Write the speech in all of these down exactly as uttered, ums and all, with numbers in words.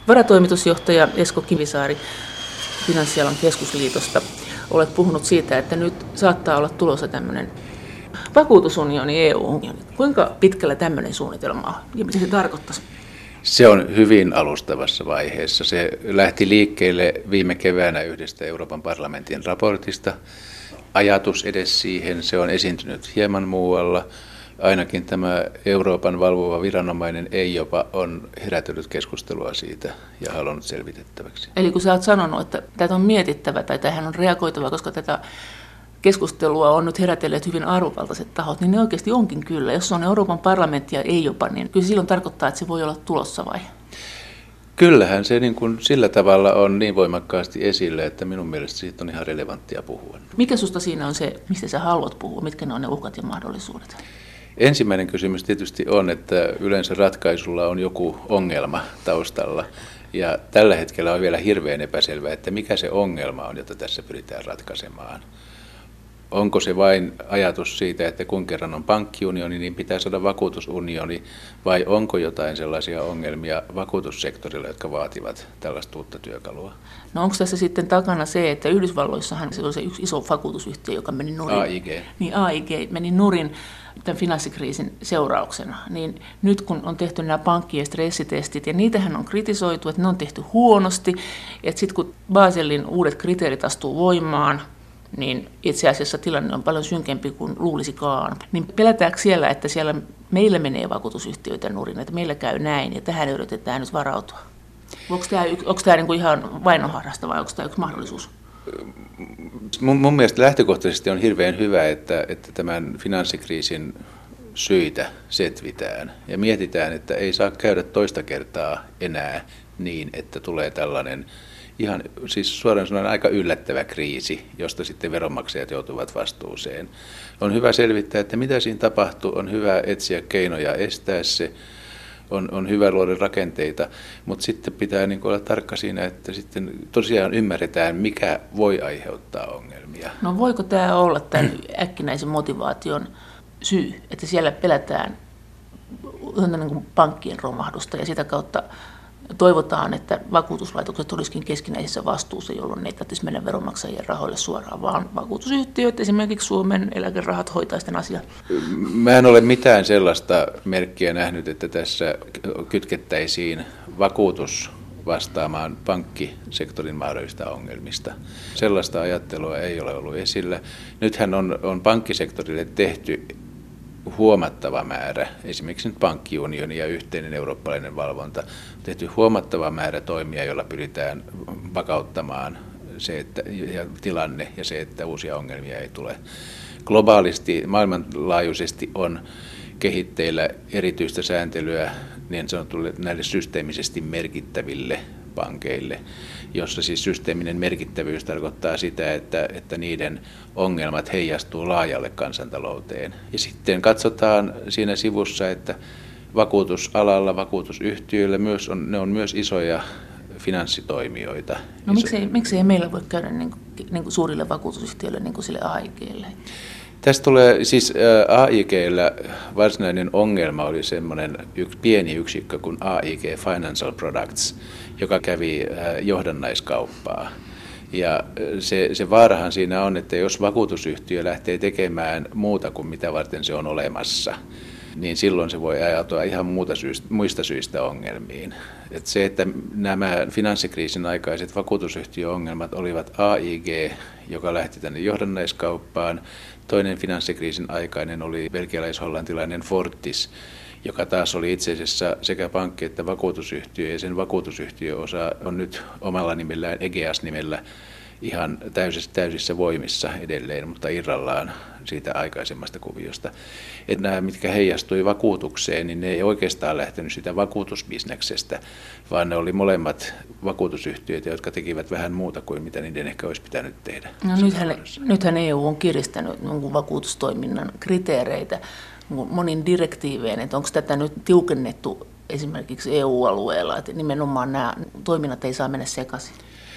Varatoimitusjohtaja Esko Kivisaari Finanssialan keskusliitosta. Olet puhunut siitä, että nyt saattaa olla tulossa tämmöinen vakuutusunioni, E U-unioni. Kuinka pitkällä tämmöinen suunnitelma on ja mitä se tarkoittaisi? Se on hyvin alustavassa vaiheessa. Se lähti liikkeelle viime keväänä yhdestä Euroopan parlamentin raportista. Ajatus edes siihen, se on esiintynyt hieman muualla. Ainakin tämä Euroopan valvova viranomainen ei jopa on herätellyt keskustelua siitä ja halunnut selvitettäväksi. Eli kun sä oot sanonut, että tätä on mietittävä tai tähän on reagoitava, koska tätä keskustelua on nyt herätelleet hyvin arvovaltaiset tahot, niin ne oikeasti onkin kyllä. Jos on Euroopan parlamentti ja ei jopa, niin kyllä silloin tarkoittaa, että se voi olla tulossa vai? Kyllähän se niin kuin sillä tavalla on niin voimakkaasti esille, että minun mielestä siitä on ihan relevanttia puhua. Mikä susta siinä on se, mistä sä haluat puhua? Mitkä ne on ne uhkat ja mahdollisuudet? Ensimmäinen kysymys tietysti on, että yleensä ratkaisulla on joku ongelma taustalla. Ja tällä hetkellä on vielä hirveän epäselvää, että mikä se ongelma on, jota tässä pyritään ratkaisemaan. Onko se vain ajatus siitä, että kun kerran on pankkiunioni, niin pitää saada vakuutusunioni, vai onko jotain sellaisia ongelmia vakuutussektorilla, jotka vaativat tällaista uutta työkalua? No onko tässä sitten takana se, että Yhdysvalloissahan se on se yksi iso vakuutusyhtiö, joka meni nurin. A I G. Niin A I G meni nurin tämän finanssikriisin seurauksena. Niin nyt kun on tehty nämä pankkien stressitestit, ja niitähän on kritisoitu, että ne on tehty huonosti, että sitten kun Baselin uudet kriteerit astuu voimaan, niin itse asiassa tilanne on paljon synkempi kuin luulisikaan. Niin pelätäänkö siellä, että siellä meillä menee vakuutusyhtiöitä nurin, että meillä käy näin, ja tähän yritetään nyt varautua? Onko tämä, onko tämä niin kuin ihan vainoharrasta vai onko tämä yksi mahdollisuus? Mun, mun mielestä lähtökohtaisesti on hirveän hyvä, että, että tämän finanssikriisin syitä setvitään ja mietitään, että ei saa käydä toista kertaa enää niin, että tulee tällainen ihan siis suoraan sanoen aika yllättävä kriisi, josta sitten veronmaksajat joutuvat vastuuseen. On hyvä selvittää, että mitä siinä tapahtuu, on hyvä etsiä keinoja estää se, on, on hyvä luoda rakenteita, mutta sitten pitää niin kuin olla tarkka siinä, että sitten tosiaan ymmärretään, mikä voi aiheuttaa ongelmia. No voiko tämä olla tämän äkkinäisen motivaation syy, että siellä pelätään niin kuin pankkien romahdusta ja sitä kautta toivotaan, että vakuutuslaitokset olisikin keskinäisessä vastuussa, jolloin ne ei tarvitsisi mennä veronmaksajien rahoille suoraan, vaan vakuutusyhtiöt, esimerkiksi Suomen eläkerahat hoitaa sitten asiaa. Mä en ole mitään sellaista merkkiä nähnyt, että tässä kytkettäisiin vakuutus vastaamaan pankkisektorin mahdollisista ongelmista. Sellaista ajattelua ei ole ollut esillä. Nythän on, on pankkisektorille tehty huomattava määrä, esimerkiksi nyt pankkiunioni ja yhteinen eurooppalainen valvonta, on tehty huomattava määrä toimia, joilla pyritään vakauttamaan se, että, ja tilanne ja se, että uusia ongelmia ei tule. Globaalisti, maailmanlaajuisesti on kehitteillä erityistä sääntelyä niin sanotulle näille systeemisesti merkittäville pankeille, jossa siis systeeminen merkittävyys tarkoittaa sitä, että, että niiden ongelmat heijastuu laajalle kansantalouteen. Ja sitten katsotaan siinä sivussa, että vakuutusalalla, vakuutusyhtiöillä myös on, ne on myös isoja finanssitoimijoita. No miksei, miksei meillä voi käydä niin kuin, niin kuin suurille vakuutusyhtiöille, niin kuin sille A I G:lle? Tästä tulee siis A I G:llä varsinainen ongelma oli semmoinen yksi pieni yksikkö kuin A I G Financial Products, joka kävi johdannaiskauppaa. Ja se, se vaarahan siinä on, että jos vakuutusyhtiö lähtee tekemään muuta kuin mitä varten se on olemassa, niin silloin se voi ajautua ihan muuta syistä, muista syistä ongelmiin. Et se, että nämä finanssikriisin aikaiset vakuutusyhtiöongelmat olivat A I G, joka lähti tänne johdannaiskauppaan. Toinen finanssikriisin aikainen oli belgialais-hollantilainen Fortis, joka taas oli itse asiassa sekä pankki että vakuutusyhtiö, ja sen vakuutusyhtiöosa on nyt omalla nimellään E G E A-nimellä ihan täysissä, täysissä voimissa edelleen, mutta irrallaan siitä aikaisemmasta kuviosta. Että nämä, mitkä heijastui vakuutukseen, niin ne ei oikeastaan lähtenyt sitä vakuutusbisneksestä, vaan ne oli molemmat vakuutusyhtiöitä, jotka tekivät vähän muuta kuin mitä niiden ehkä olisi pitänyt tehdä. No nythän, nythän E U on kiristänyt vakuutustoiminnan kriteereitä monin direktiiveen, että onko tätä nyt tiukennettu esimerkiksi E U-alueella, että nimenomaan nämä toiminnat ei saa mennä sekaisin?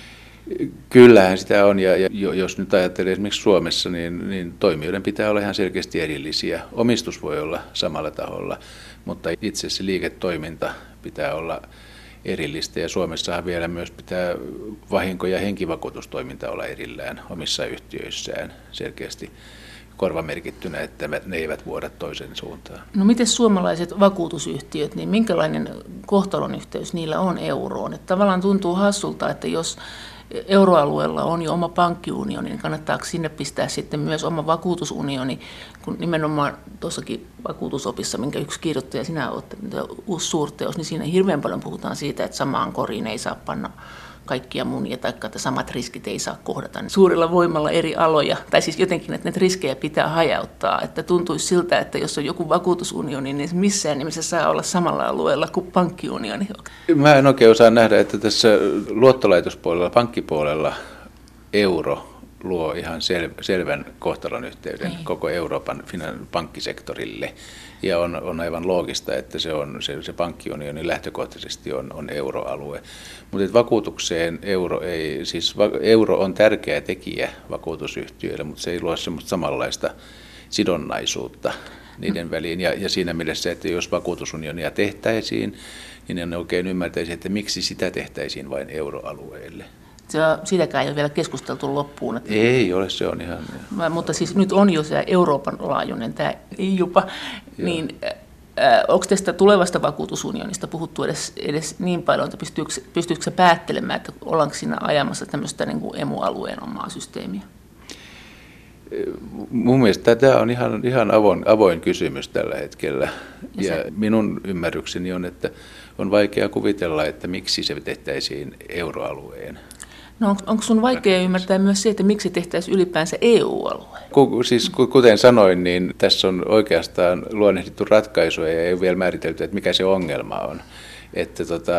Kyllähän sitä on, ja, ja jos nyt ajattelee esimerkiksi Suomessa, niin, niin toimijoiden pitää olla ihan selkeästi erillisiä. Omistus voi olla samalla taholla, mutta itse se liiketoiminta pitää olla erillistä. Ja Suomessahan vielä myös pitää vahinko- ja henkivakuutustoiminta olla erillään omissa yhtiöissään selkeästi korvamerkittynä, että ne eivät vuoda toisen suuntaan. No miten suomalaiset vakuutusyhtiöt, niin minkälainen kohtalonyhteys niillä on euroon? Että tavallaan tuntuu hassulta, että jos euroalueella on jo oma pankkiunioni, niin kannattaako sinne pistää sitten myös oma vakuutusunioni, kun nimenomaan tuossakin vakuutusopissa, minkä yksi kirjoittaja sinä olet, uusi suurteos, niin siinä hirveän paljon puhutaan siitä, että samaan koriin ei saa panna kaikkia munia, tai että samat riskit ei saa kohdata suurilla voimalla eri aloja, tai siis jotenkin, että näitä riskejä pitää hajauttaa, että tuntuisi siltä, että jos on joku vakuutusunioni, niin missään nimessä saa olla samalla alueella kuin pankkiunioni. Mä en oikein osaa nähdä, että tässä luottolaitospuolella, pankkipuolella euro luo ihan sel- selvän kohtalonyhteyden niin koko Euroopan pankkisektorille. Ja on, on aivan loogista, että se, on, se, se pankkiunioni lähtökohtaisesti on, on euroalue. Mutta vakuutukseen euro ei, siis va, euro on tärkeä tekijä vakuutusyhtiöille, mutta se ei luo semmoista samanlaista sidonnaisuutta niiden väliin. Ja, ja siinä mielessä, että jos vakuutusunionia tehtäisiin, niin en oikein ymmärtäisi, että miksi sitä tehtäisiin vain euroalueelle. Se, sitäkään ei ole vielä keskusteltu loppuun. Että ei ole, se on ihan... Mutta siis nyt on jo se Euroopan laajuinen, tämä jopa, niin äh, onko tästä tulevasta vakuutusunionista puhuttu edes, edes niin paljon, että pystyykö, pystyykö se päättelemään, että ollaanko siinä ajamassa tämmöistä niin kuin emu-alueen omaa systeemiä? Mun mielestä tämä on ihan, ihan avoin, avoin kysymys tällä hetkellä. Ja, ja minun ymmärrykseni on, että on vaikea kuvitella, että miksi se tehtäisiin euroalueen. No on, onko sun vaikea ymmärtää myös se, että miksi tehtäisiin ylipäänsä E U-alueen? Siis kuten sanoin, niin tässä on oikeastaan luonnehdittu ratkaisuja ja ei ole vielä määritelty, että mikä se ongelma on. Että tota,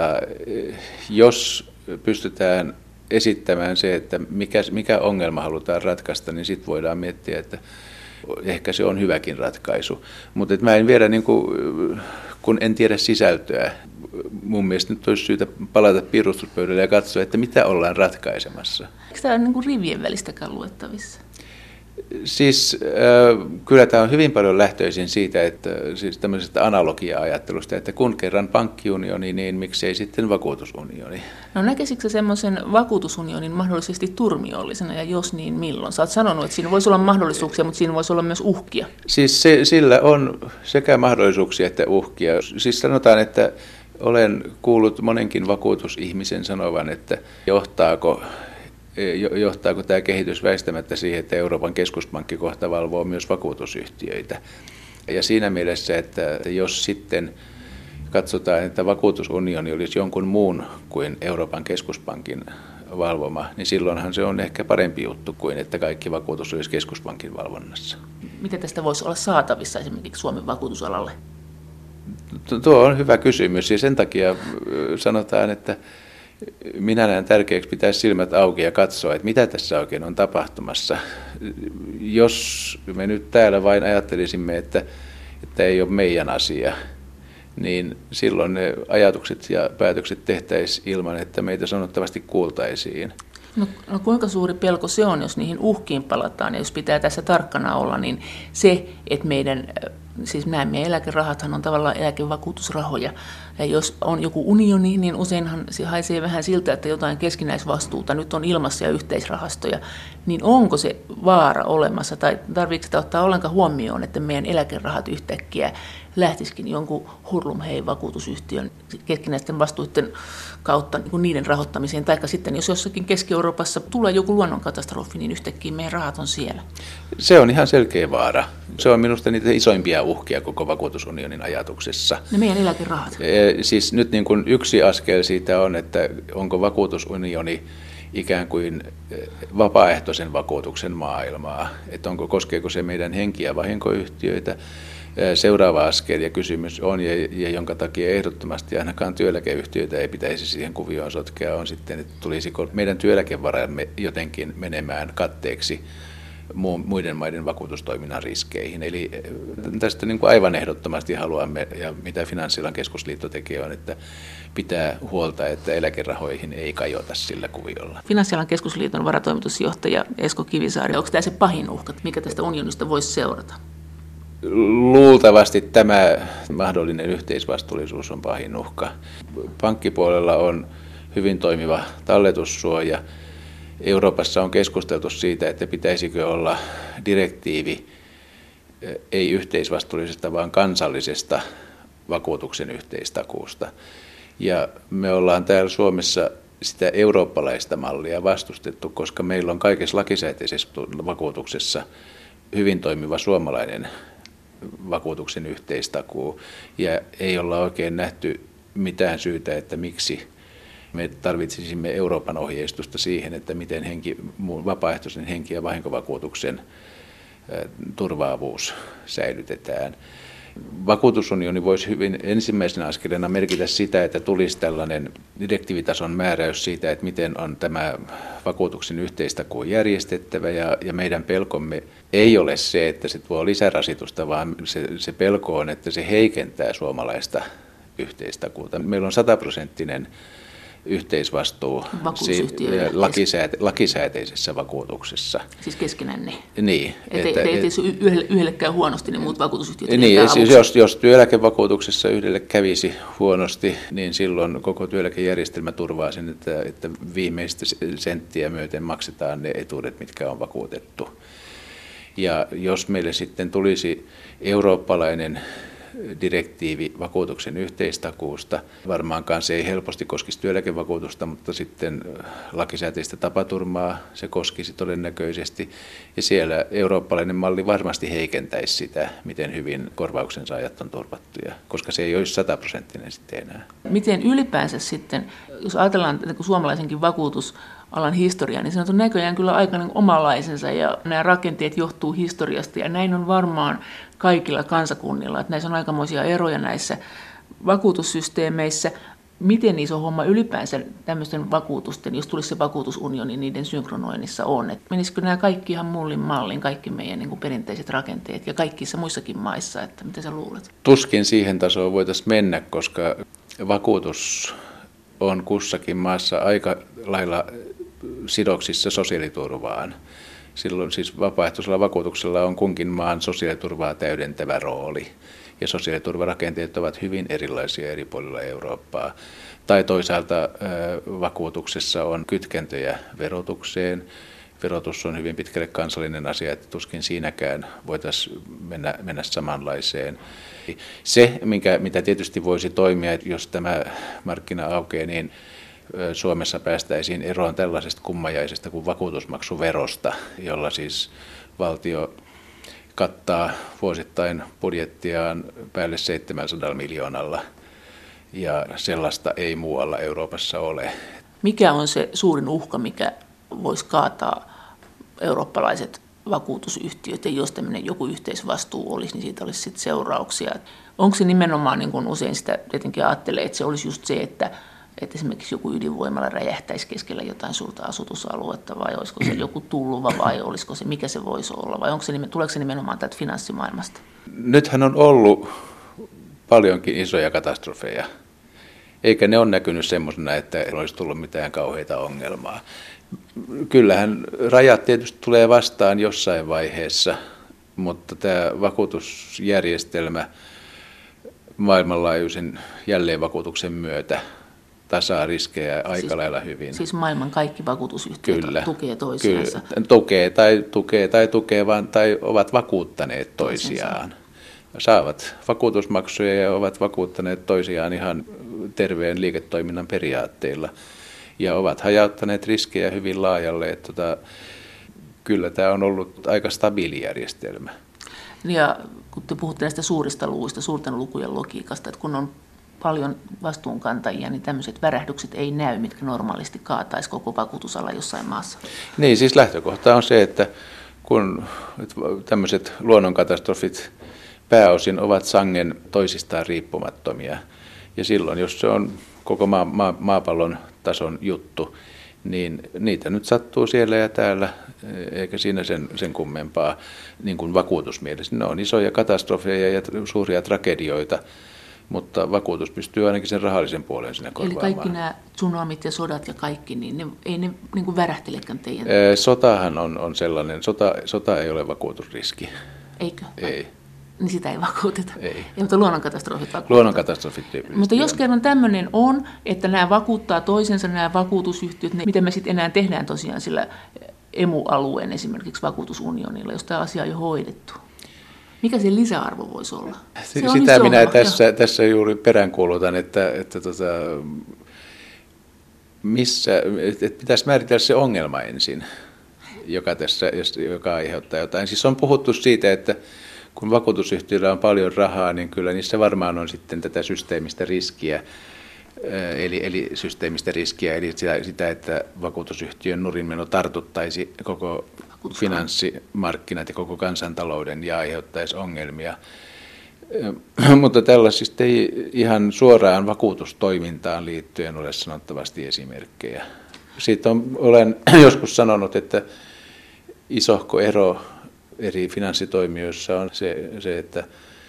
jos pystytään esittämään se, että mikä, mikä ongelma halutaan ratkaista, niin sitten voidaan miettiä, että ehkä se on hyväkin ratkaisu. Mutta mä en vielä, niin kuin, kun en tiedä sisältöä, mun mielestä nyt olisi syytä palata piirustuspöydälle ja katsoa, että mitä ollaan ratkaisemassa. Eikö tämä ole niin kuin rivien välistäkään luettavissa? Siis äh, kyllä tämä on hyvin paljon lähtöisin siitä, että siis tämmöisestä analogia-ajattelusta, että kun kerran pankkiunioni, niin miksei sitten vakuutusunioni? No näkisikö semmoisen vakuutusunionin mahdollisesti turmiollisena, ja jos niin milloin? Sä oot sanonut, että siinä voisi olla mahdollisuuksia, mutta siinä voisi olla myös uhkia. Siis se, sillä on sekä mahdollisuuksia että uhkia. Siis sanotaan, että olen kuullut monenkin vakuutusihmisen sanovan, että johtaako Johtaako tämä kehitys väistämättä siihen, että Euroopan keskuspankki kohta valvoo myös vakuutusyhtiöitä. Ja siinä mielessä, että jos sitten katsotaan, että vakuutusunioni olisi jonkun muun kuin Euroopan keskuspankin valvoma, niin silloinhan se on ehkä parempi juttu kuin, että kaikki vakuutus olisi keskuspankin valvonnassa. Mitä tästä voisi olla saatavissa esimerkiksi Suomen vakuutusalalle? Tuo on hyvä kysymys ja sen takia sanotaan, että minä näen tärkeäksi pitää silmät auki ja katsoa, että mitä tässä oikein on tapahtumassa. Jos me nyt täällä vain ajattelisimme, että, että ei ole meidän asia, niin silloin ne ajatukset ja päätökset tehtäisiin ilman, että meitä sanottavasti kuultaisiin. No, no kuinka suuri pelko se on, jos niihin uhkiin palataan, ja jos pitää tässä tarkkana olla, niin se, että meidän, siis nämä meidän eläkerahathan on tavallaan eläkevakuutusrahoja, ja jos on joku unioni, niin useinhan se haisee vähän siltä, että jotain keskinäisvastuuta nyt on ilmassa ja yhteisrahastoja, niin onko se vaara olemassa, tai tarvitseeko sitä ottaa ollenkaan huomioon, että meidän eläkerahat yhtäkkiä lähtisikin jonkun hurlumhei-vakuutusyhtiön keskinäisten vastuuiden kautta niin kuin niiden rahoittamiseen, tai sitten jos jossakin Keski-Euroopassa tulee joku luonnonkatastrofi, niin yhtäkkiä meidän rahat on siellä. Se on ihan selkeä vaara. Se on minusta niitä isoimpia uhkia koko vakuutusunionin ajatuksessa. Ne meidän eläkerahat. E, siis nyt niin kuin yksi askel siitä on, että onko vakuutusunioni ikään kuin vapaaehtoisen vakuutuksen maailmaa, että onko, koskeeko se meidän henki- ja vahinkoyhtiöitä. Seuraava askel ja kysymys on, ja, ja jonka takia ehdottomasti ainakaan työeläkeyhtiöitä ei pitäisi siihen kuvioon sotkea, on sitten, että tulisiko meidän työeläkevaramme jotenkin menemään katteeksi muiden maiden vakuutustoiminnan riskeihin. Eli tästä niin kuin aivan ehdottomasti haluamme, ja mitä Finanssialan keskusliitto tekee, on, että pitää huolta, että eläkerahoihin ei kajota sillä kuviolla. Finanssialan keskusliiton varatoimitusjohtaja Esko Kivisaari, onko tämä se pahin uhka, mikä tästä unionista voisi seurata? luultavasti tämä mahdollinen yhteisvastuullisuus on pahin uhka. Pankkipuolella on hyvin toimiva talletussuoja. Euroopassa on keskusteltu siitä, että pitäisikö olla direktiivi ei yhteisvastuullisesta, vaan kansallisesta vakuutuksen yhteistakuusta. Ja me ollaan täällä Suomessa sitä eurooppalaista mallia vastustettu, koska meillä on kaikessa lakisääteisessä vakuutuksessa hyvin toimiva suomalainen vakuutuksen yhteistakuu. Ja ei olla oikein nähty mitään syytä, että miksi me tarvitsisimme Euroopan ohjeistusta siihen, että miten henki, vapaaehtoisen henki- ja vahinkovakuutuksen turvaavuus säilytetään. Vakuutusunioni voisi hyvin ensimmäisenä askeleena merkitä sitä, että tulisi tällainen direktiivitason määräys siitä, että miten on tämä vakuutuksen yhteistakuu järjestettävä. Ja, ja meidän pelkomme ei ole se, että se tuo lisärasitusta, vaan se, se pelko on, että se heikentää suomalaista yhteistakuuta. Meillä on sataprosenttinen yhteisvastuu lakisääte- lakisääteisessä vakuutuksessa. Siis keskenään ne? Niin. Että, että, et, jos yhdelle, yhdellekään huonosti, niin muut vakuutusyhtiöt niin, siis jos, jos työeläkevakuutuksessa yhdelle kävisi huonosti, niin silloin koko työeläkejärjestelmä turvaa sen, että, että viimeistä senttiä myöten maksetaan ne etuudet, mitkä on vakuutettu. Ja jos meille sitten tulisi eurooppalainen direktiivi vakuutuksen yhteistakuusta. Varmaankaan se ei helposti koskisi työeläkevakuutusta, mutta sitten lakisääteistä tapaturmaa se koskisi todennäköisesti. Ja siellä eurooppalainen malli varmasti heikentäisi sitä, miten hyvin korvauksen saajat on turvattuja, koska se ei olisi sataprosenttinen sitten enää. Miten ylipäänsä sitten, jos ajatellaan että kun suomalaisenkin vakuutusalan historiaa, niin se on näköjään kyllä aika niin omalaisensa ja nämä rakenteet johtuu historiasta ja näin on varmaan kaikilla kansakunnilla, että näissä on aikamoisia eroja näissä vakuutussysteemeissä. Miten iso homma ylipäänsä tämmöisten vakuutusten, jos tulisi se vakuutusunioni, niiden synkronoinnissa on? Et menisikö nämä kaikki ihan mullin mallin, kaikki meidän niin kuin perinteiset rakenteet ja kaikissa muissakin maissa, että mitä sä luulet? Tuskin siihen tasoon voitaisiin mennä, koska vakuutus on kussakin maassa aika lailla sidoksissa sosiaaliturvaan. Silloin siis vapaaehtoisella vakuutuksella on kunkin maan sosiaaliturvaa täydentävä rooli. Ja sosiaaliturvarakenteet ovat hyvin erilaisia eri puolilla Eurooppaa. Tai toisaalta vakuutuksessa on kytkentöjä verotukseen. Verotus on hyvin pitkälle kansallinen asia, että tuskin siinäkään voitaisiin mennä, mennä samanlaiseen. Se, mikä, mitä tietysti voisi toimia, että jos tämä markkina aukeaa, niin Suomessa päästäisiin eroon tällaisesta kummajaisesta kuin vakuutusmaksuverosta, jolla siis valtio kattaa vuosittain budjettiaan päälle seitsemänsataa miljoonalla, ja sellaista ei muualla Euroopassa ole. Mikä on se suurin uhka, mikä voisi kaataa eurooppalaiset vakuutusyhtiöt, ja jos tämmöinen joku yhteisvastuu olisi, niin siitä olisi sitten seurauksia? Onko se nimenomaan, niin kuin usein sitä tietenkin ajattelee, että se olisi just se, että että esimerkiksi joku ydinvoimala räjähtäisi keskellä jotain suurta asutusaluetta, vai olisiko se joku tulva, vai olisiko se, mikä se voisi olla, vai onko se, tuleeko se nimenomaan täältä finanssimaailmasta? Nythän on ollut paljonkin isoja katastrofeja, eikä ne ole näkynyt semmoisena, että ei olisi tullut mitään kauheita ongelmaa. Kyllähän rajat tietysti tulee vastaan jossain vaiheessa, mutta tämä vakuutusjärjestelmä maailmanlaajuisen jälleenvakuutuksen myötä tasaa riskejä aika siis, lailla hyvin. Siis maailman kaikki vakuutusyhtiöt kyllä, tukee toisiansa? Kyllä, tukee tai tukee tai tukee vaan, tai ovat vakuuttaneet toisiaan. Saavat vakuutusmaksuja ja ovat vakuuttaneet toisiaan ihan terveen liiketoiminnan periaatteilla. Ja ovat hajauttaneet riskejä hyvin laajalle. Että tota, kyllä tämä on ollut aika stabiili järjestelmä. Ja kun te puhutte näistä suurista luvuista, suurten lukujen logiikasta, että kun on paljon vastuunkantajia, niin tämmöiset värähdykset ei näy, mitkä normaalisti kaataisi koko vakuutusala jossain maassa. Niin, siis lähtökohta on se, että kun tämmöiset luonnonkatastrofit pääosin ovat sangen toisistaan riippumattomia, ja silloin, jos se on koko maa, maa, maapallon tason juttu, niin niitä nyt sattuu siellä ja täällä, eikä siinä sen, sen kummempaa niin kuin vakuutusmielessä. Ne on isoja katastrofeja ja suuria tragedioita, mutta vakuutus pystyy ainakin sen rahallisen puolen sinne korvaamaan. Eli kaikki nämä tsunamit ja sodat ja kaikki, niin ne, ei ne niin kuin värähtelekään teidän? Sotahan on, on sellainen, sota, sota ei ole vakuutusriski. Eikö? Ei. niin sitä ei vakuuteta. Ei. Ja, mutta luonnonkatastrofit vakuutetaan. Luonnonkatastrofit. Mutta jos kerran tämmöinen on, että nämä vakuuttaa toisensa, nämä vakuutusyhtiöt, niin miten me sitten enää tehdään tosiaan sillä emu-alueen esimerkiksi vakuutusunionilla, jos tämä asia on jo hoidettu? Mikä se lisäarvo voisi olla? Se Sitä minä tässä, tässä juuri peräänkuulutan, että, että tota, missä, että pitäisi määritellä se ongelma ensin, joka, tässä, joka aiheuttaa jotain. Siis on puhuttu siitä, että kun vakuutusyhtiöillä on paljon rahaa, niin kyllä niissä varmaan on sitten tätä systeemistä riskiä, eli, eli systeemistä riskiä, eli sitä, sitä, että vakuutusyhtiön nurinmeno tartuttaisi koko finanssimarkkinat ja koko kansantalouden ja aiheuttaisi ongelmia. Mutta tällaisista ei ihan suoraan vakuutustoimintaan liittyen ole sanottavasti esimerkkejä. Siitä on, olen joskus sanonut, että isohko ero eri finanssitoimijoissa on se, se, että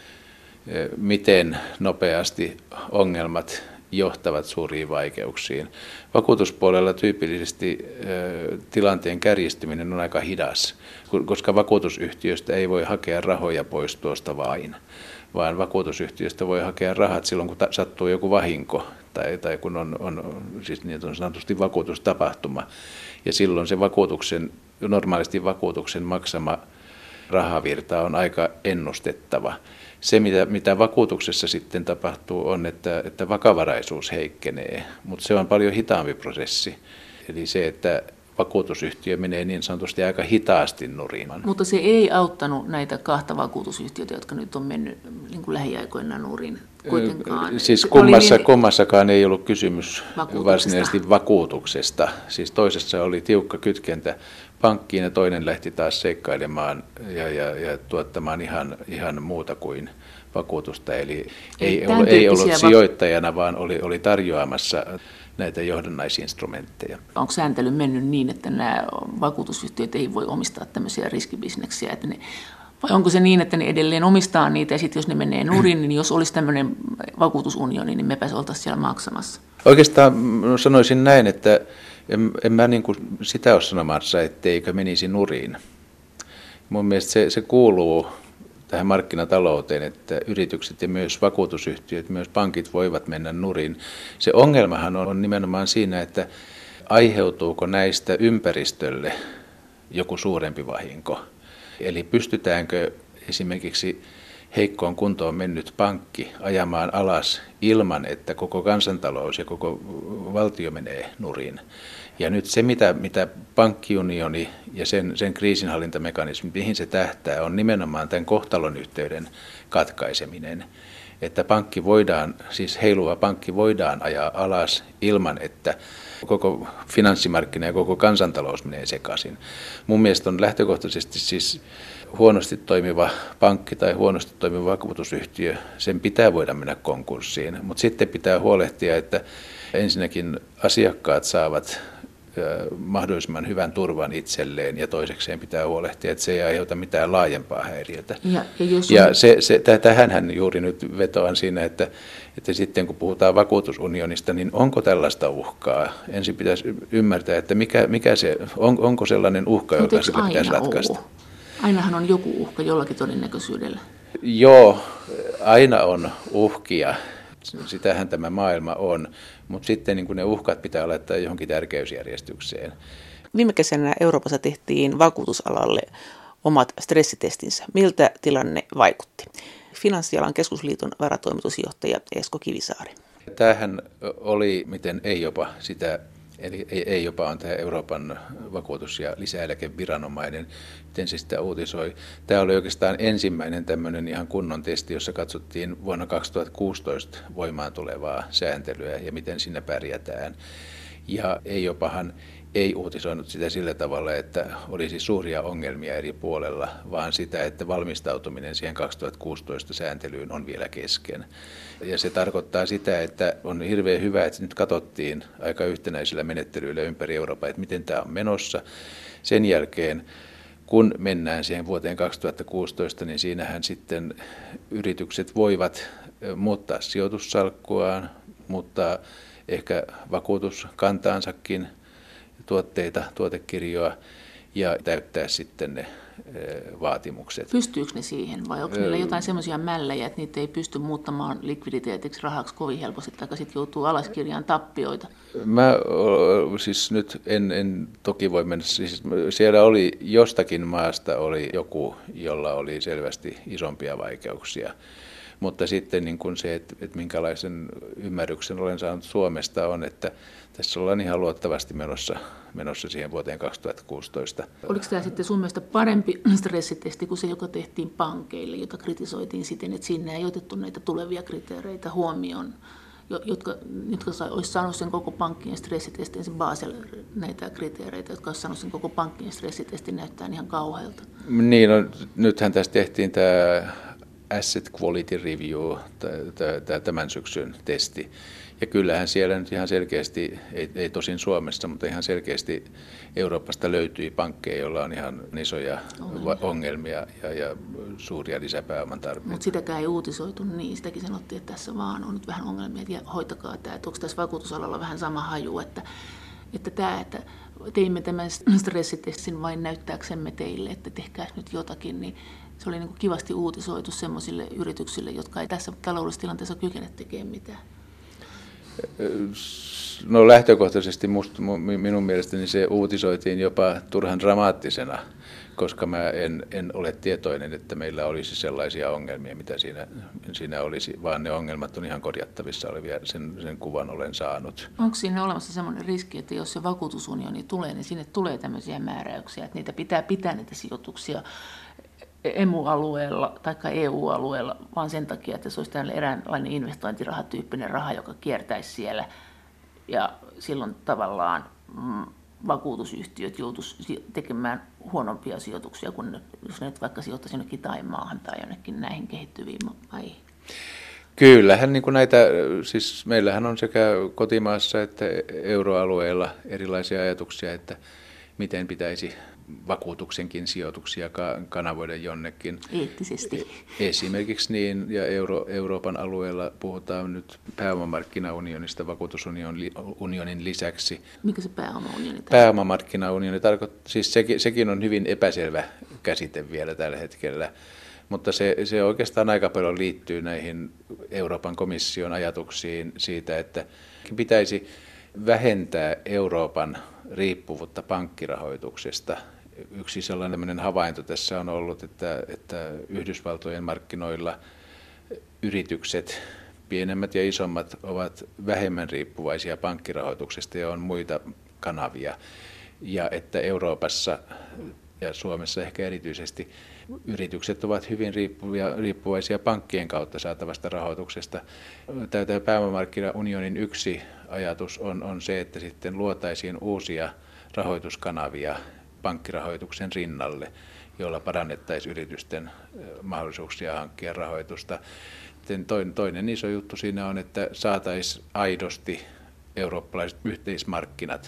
miten nopeasti ongelmat johtavat suuriin vaikeuksiin. Vakuutuspuolella tyypillisesti tilanteen kärjistyminen on aika hidas, koska vakuutusyhtiöstä ei voi hakea rahoja pois tuosta vain, vaan vakuutusyhtiöstä voi hakea rahat silloin, kun sattuu joku vahinko tai, tai kun on, on siis niin on sanotusti vakuutustapahtuma. Ja silloin se vakuutuksen, normaalisti vakuutuksen maksama rahavirta on aika ennustettava. Se, mitä, mitä vakuutuksessa sitten tapahtuu, on, että, että vakavaraisuus heikkenee, mutta se on paljon hitaampi prosessi. Eli se, että vakuutusyhtiö menee niin sanotusti aika hitaasti nurin. Mutta se ei auttanut näitä kahta vakuutusyhtiötä, jotka nyt on mennyt niin kuin lähiaikoina nurin kuitenkaan. Siis kummassa, niin... kummassakaan ei ollut kysymys varsinaisesti vakuutuksesta. Siis toisessa oli tiukka kytkentä pankkiin ja toinen lähti taas seikkailemaan ja, ja, ja tuottamaan ihan, ihan muuta kuin vakuutusta. Eli ei, ei ollut, ei ollut sijoittajana, vaan oli, oli tarjoamassa näitä johdannaisinstrumentteja. Onko sääntely mennyt niin, että nämä vakuutusyhtiöt ei voi omistaa tämmöisiä riskibisneksiä? Että ne, vai onko se niin, että ne edelleen omistaa niitä ja sitten jos ne menee nurin, niin jos olisi tämmöinen vakuutusunioni, niin mepä oltaisiin siellä maksamassa? Oikeastaan sanoisin näin, että en, en mä niin kuin sitä ole sanomassa, etteikö menisi nurin. Mun mielestä se, se kuuluu tähän markkinatalouteen, että yritykset ja myös vakuutusyhtiöt, myös pankit voivat mennä nurin. Se ongelmahan on nimenomaan siinä, että aiheutuuko näistä ympäristölle joku suurempi vahinko. Eli pystytäänkö esimerkiksi heikkoon kuntoon mennyt pankki ajamaan alas ilman, että koko kansantalous ja koko valtio menee nurin. Ja nyt se, mitä, mitä pankkiunioni ja sen, sen kriisinhallintamekanismi, mihin se tähtää, on nimenomaan tämän kohtalonyhteyden katkaiseminen. Että pankki voidaan, siis heiluva pankki voidaan ajaa alas ilman, että koko finanssimarkkina ja koko kansantalous menee sekaisin. Mun mielestä on lähtökohtaisesti siis huonosti toimiva pankki tai huonosti toimiva vakuutusyhtiö, sen pitää voida mennä konkurssiin, mutta sitten pitää huolehtia, että ensinnäkin asiakkaat saavat mahdollisimman hyvän turvan itselleen ja toisekseen pitää huolehtia, että se ei aiheuta mitään laajempaa häiriötä. Ja, ja, jos on... ja se, se, tähän juuri nyt vetoan siinä, että, että sitten kun puhutaan vakuutusunionista, niin onko tällaista uhkaa? Ensin pitäisi ymmärtää, että mikä, mikä se, on, onko sellainen uhka, joka sille pitäisi ratkaista. Ole? Ainahan on joku uhka jollakin todennäköisyydellä. Joo, aina on uhkia. Sitähän tämä maailma on, mutta sitten niin kuin ne uhkat pitää laittaa johonkin tärkeysjärjestykseen. Viime kesänä Euroopassa tehtiin vakuutusalalle omat stressitestinsä. Miltä tilanne vaikutti? Finanssialan keskusliiton varatoimitusjohtaja Esko Kivisaari. Tämähän oli, miten ei jopa sitä, eli ei, ei jopa on tämä Euroopan vakuutus- ja lisäeläkeviranomainen, miten se sitä uutisoi. Tämä oli oikeastaan ensimmäinen tämmöinen ihan kunnon testi, jossa katsottiin vuonna kaksituhattakuusitoista voimaan tulevaa sääntelyä ja miten siinä pärjätään. Ja ei jopahan ei uutisoinut sitä sillä tavalla, että olisi suuria ongelmia eri puolella, vaan sitä, että valmistautuminen siihen kaksituhattakuusitoista sääntelyyn on vielä kesken. Ja se tarkoittaa sitä, että on hirveän hyvä, että nyt katsottiin aika yhtenäisillä menettelyillä ympäri Eurooppaa, että miten tämä on menossa. Sen jälkeen, kun mennään siihen vuoteen kaksituhattakuusitoista, niin siinähän sitten yritykset voivat muuttaa sijoitussalkkuaan, muuttaa ehkä vakuutuskantaansakin, tuotteita, tuotekirjoa. ja täyttää sitten ne vaatimukset. Pystyykö ne siihen vai onko niillä jotain semmoisia mällejä, että niitä ei pysty muuttamaan likviditeetiksi rahaksi kovin helposti, tai sitten joutuu alaskirjaan tappioita? Mä siis nyt en, en toki voi mennä, siis siellä oli jostakin maasta oli joku, jolla oli selvästi isompia vaikeuksia. Mutta sitten niin kuin se, että, että minkälaisen ymmärryksen olen saanut Suomesta on, että tässä ollaan ihan luottavasti menossa, menossa siihen vuoteen kaksituhattakuusitoista. Oliko tämä sitten sun mielestä parempi stressitesti kuin se, joka tehtiin pankeille, jota kritisoitiin siten, että siinä ei otettu näitä tulevia kriteereitä huomioon, jotka, jotka olisi saanut sen koko pankkien stressitestin, se Basel näitä kriteereitä, jotka olisi saanut sen koko pankkien stressitestin näyttää ihan kauhealta? Niin, no, nythän tässä tehtiin tämä Asset Quality Review, tämä tämän syksyn testi. Ja kyllähän siellä nyt ihan selkeästi, ei, ei tosin Suomessa, mutta ihan selkeästi Euroopasta löytyi pankkeja, joilla on ihan isoja ongelmia, ongelmia ja, ja suuria lisäpääoman tarpeita. Mutta sitäkään ei uutisoitu niin, sitäkin sanottiin, että tässä vaan on nyt vähän ongelmia, ja hoitakaa tämä. Että onko tässä vakuutusalalla vähän sama haju, että, että tämä, että teimme tämän stressitestin vain näyttääksemme teille, että tehkää nyt jotakin, niin se oli niin kuin kivasti uutisoitu sellaisille yrityksille, jotka ei tässä taloudellisessa tilanteessa kykene tekemään mitään. No lähtökohtaisesti musta, minun mielestäni se uutisoitiin jopa turhan dramaattisena, koska mä en, en ole tietoinen, että meillä olisi sellaisia ongelmia, mitä siinä, siinä olisi, vaan ne ongelmat on ihan korjattavissa olevia, sen, sen kuvan olen saanut. Onko siinä olemassa sellainen riski, että jos se vakuutusunioni tulee, niin sinne tulee tämmöisiä määräyksiä, että niitä pitää pitää näitä sijoituksia E M U-alueella tai E U-alueella, vaan sen takia, että se olisi tällainen eräänlainen investointirahatyyppinen raha, joka kiertäisi siellä. Ja silloin tavallaan mm, vakuutusyhtiöt joutuisivat tekemään huonompia sijoituksia, kuin jos ne nyt vaikka sijoittaisi jonnekin Taimaahan tai jonnekin näihin kehittyviin maihin. Kyllähän niin kuin näitä, siis meillähän on sekä kotimaassa että euroalueella erilaisia ajatuksia, että miten pitäisi vakuutuksenkin sijoituksia kanavoida jonnekin. Eettisesti. Esimerkiksi niin, ja Euro, Euroopan alueella puhutaan nyt pääomamarkkinaunionista vakuutusunionin lisäksi. Mikä se pääomaunioni? Pääomamarkkinaunioni tarkoittaa, siis sekin, sekin on hyvin epäselvä käsite vielä tällä hetkellä, mutta se, se oikeastaan aika paljon liittyy näihin Euroopan komission ajatuksiin siitä, että pitäisi vähentää Euroopan riippuvuutta pankkirahoituksesta. Yksi sellainen havainto tässä on ollut, että, että Yhdysvaltojen markkinoilla yritykset, pienemmät ja isommat, ovat vähemmän riippuvaisia pankkirahoituksesta ja on muita kanavia. Ja että Euroopassa ja Suomessa ehkä erityisesti yritykset ovat hyvin riippuvaisia pankkien kautta saatavasta rahoituksesta. Tämä pääomamarkkinaunionin yksi ajatus on, on se, että sitten luotaisiin uusia rahoituskanavia pankkirahoituksen rinnalle, joilla parannettaisiin yritysten mahdollisuuksia hankkia rahoitusta. Toinen iso juttu siinä on, että saataisiin aidosti eurooppalaiset yhteismarkkinat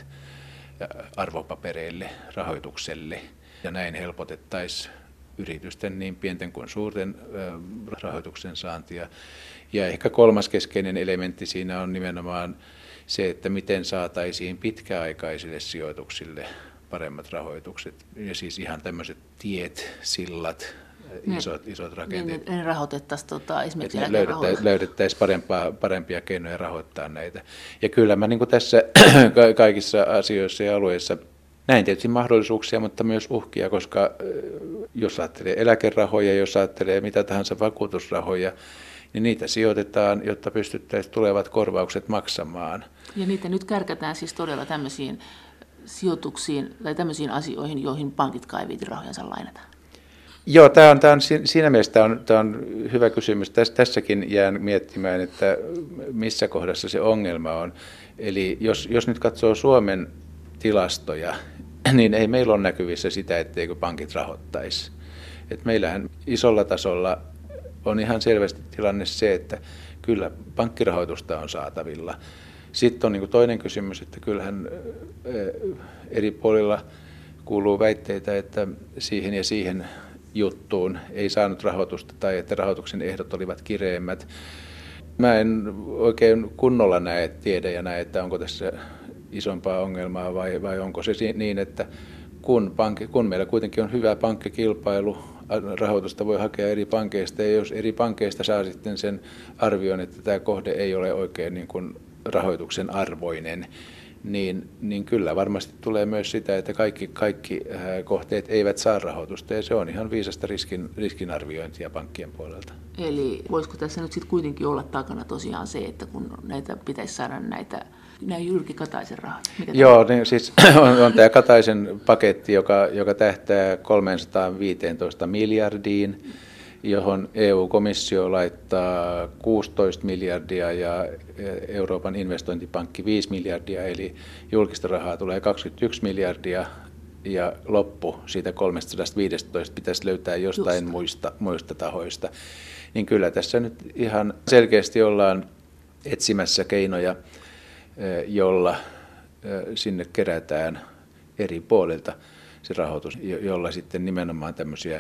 arvopapereille, rahoitukselle, ja näin helpotettaisiin yritysten niin pienten kuin suurten rahoituksen saantia. Ja ehkä kolmas keskeinen elementti siinä on nimenomaan se, että miten saataisiin pitkäaikaisille sijoituksille paremmat rahoitukset. Ja siis ihan tämmöiset tiet, sillat, isot, isot rakenteet. Niin, ne rahoitettaisiin tota, esimerkiksi löydettäisiin, löydettäisiin parempaa, parempia keinoja rahoittaa näitä. Ja kyllä mä niin kuin tässä kaikissa asioissa ja alueissa näin tietysti mahdollisuuksia, mutta myös uhkia, koska jos ajattelee eläkerahoja, jos ajattelee mitä tahansa vakuutusrahoja, niin niitä sijoitetaan, jotta pystyttäisiin tulevat korvaukset maksamaan. Ja niitä nyt kärkätään siis todella tämmöisiin sijoituksiin tai tämmöisiin asioihin, joihin pankit kai viiti rahojansa lainata. Joo, tämä on, tämä on, siinä mielessä tämä on, tämä on hyvä kysymys. Täs, tässäkin jään miettimään, että missä kohdassa se ongelma on. Eli jos, jos nyt katsoo Suomen tilastoja, niin ei meillä ole näkyvissä sitä, etteikö pankit rahoittaisi. Et meillähän isolla tasolla on ihan selvästi tilanne se, että kyllä pankkirahoitusta on saatavilla. Sitten on niin kuin toinen kysymys, että kyllähän eri puolilla kuuluu väitteitä, että siihen ja siihen juttuun ei saanut rahoitusta tai että rahoituksen ehdot olivat kireemmät. Mä en oikein kunnolla näe, tiedä ja näe, että onko tässä isompaa ongelmaa vai, vai onko se niin, että kun, pankki, kun meillä kuitenkin on hyvä pankkikilpailu, rahoitusta voi hakea eri pankeista, ja jos eri pankeista saa sitten sen arvion, että tämä kohde ei ole oikein niin kuin rahoituksen arvoinen, niin, niin kyllä varmasti tulee myös sitä, että kaikki, kaikki kohteet eivät saa rahoitusta, ja se on ihan viisasta riskin, riskinarviointia pankkien puolelta. Eli voisiko tässä nyt sitten kuitenkin olla takana tosiaan se, että kun näitä pitäisi saada näitä nämä Jyrki Kataisen rahat? Mikä Joo, niin siis on, on tämä Kataisen paketti, joka, joka tähtää kolmesataaviisitoista miljardiin, johon E U-komissio laittaa kuusitoista miljardia ja Euroopan investointipankki viisi miljardia, eli julkista rahaa tulee kaksikymmentäyksi miljardia ja loppu siitä kolmesataaviisitoista pitäisi löytää jostain muista, muista tahoista. Niin kyllä tässä nyt ihan selkeästi ollaan etsimässä keinoja, jolla sinne kerätään eri puolilta se rahoitus, jolla sitten nimenomaan tämmöisiä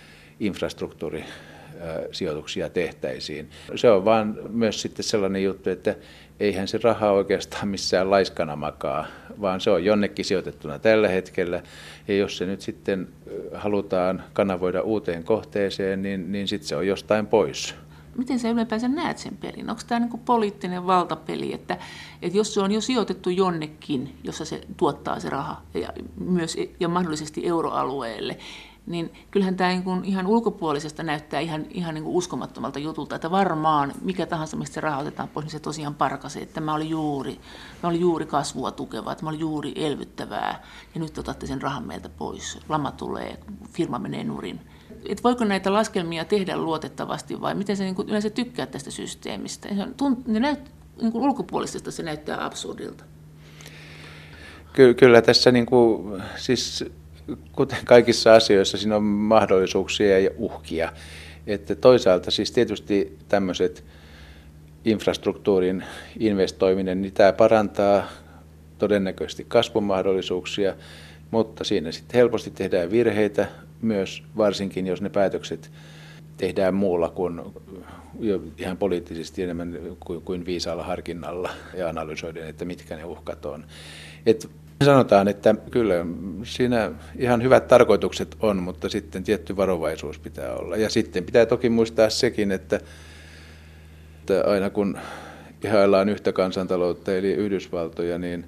infrastruktuurisijoituksia tehtäisiin. Se on vaan myös sitten sellainen juttu, että eihän se raha oikeastaan missään laiskana makaa, vaan se on jonnekin sijoitettuna tällä hetkellä. Ja jos se nyt sitten halutaan kanavoida uuteen kohteeseen, niin, niin sitten se on jostain pois. Miten sä ylipäänsä näet sen pelin? Onko tämä niinku poliittinen valtapeli, että, että jos se on jo sijoitettu jonnekin, jossa se tuottaa se raha ja, myös, ja mahdollisesti euroalueelle, niin kyllähän tämä niin kuin ihan ulkopuolisesta näyttää ihan, ihan niin kuin uskomattomalta jutulta, että varmaan mikä tahansa, mistä se raha otetaan pois, niin se tosiaan parkasee, että tämä oli juuri, tämä oli juuri kasvua tukevaa, tämä oli juuri elvyttävää, ja nyt otatte sen rahan meiltä pois. Lama tulee, firma menee nurin. Et voiko näitä laskelmia tehdä luotettavasti vai miten sä niin kuin yleensä tykkäät tästä systeemistä? Tunt, ne näyt, niin kuin ulkopuolisesta se näyttää absurdilta. Ky- kyllä tässä niin kuin, siis kuten kaikissa asioissa siinä on mahdollisuuksia ja uhkia. Että toisaalta siis tietysti tämmöiset infrastruktuurin investoiminen, niin tämä parantaa todennäköisesti kasvumahdollisuuksia, mutta siinä sitten helposti tehdään virheitä myös, varsinkin jos ne päätökset tehdään muulla kuin ihan poliittisesti enemmän kuin, kuin viisaalla harkinnalla ja analysoiden, että mitkä ne uhkat on. Et sanotaan, että kyllä siinä ihan hyvät tarkoitukset on, mutta sitten tietty varovaisuus pitää olla. Ja sitten pitää toki muistaa sekin, että, että aina kun ihaillaan yhtä kansantaloutta eli Yhdysvaltoja, niin